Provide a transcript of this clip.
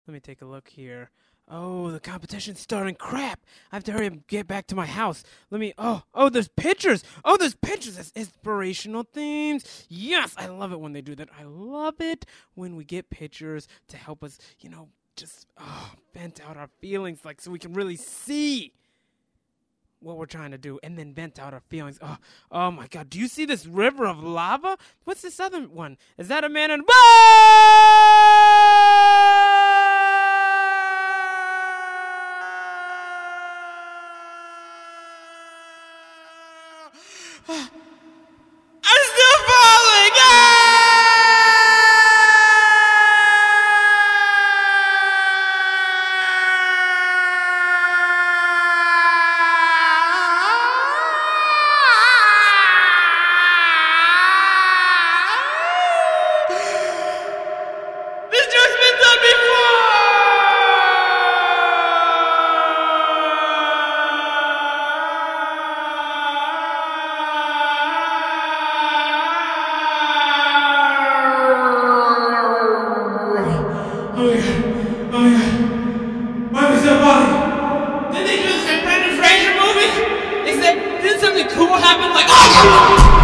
Let me take a look here. Oh, the competition's starting. Crap! I have to hurry and get back to my house. There's pictures. Oh, there's pictures. That's inspirational themes. Yes, I love it when they do that. I love it when we get pictures to help us, just vent out our feelings, so we can really see what we're trying to do, and then vent out our feelings. Oh my God! Do you see this river of lava? What's this other one? Is that a man in? I'm still falling! This joke's been done before! Oh yeah. What is that body? Did they do this in Brendan Fraser movie? Didn't something cool happen?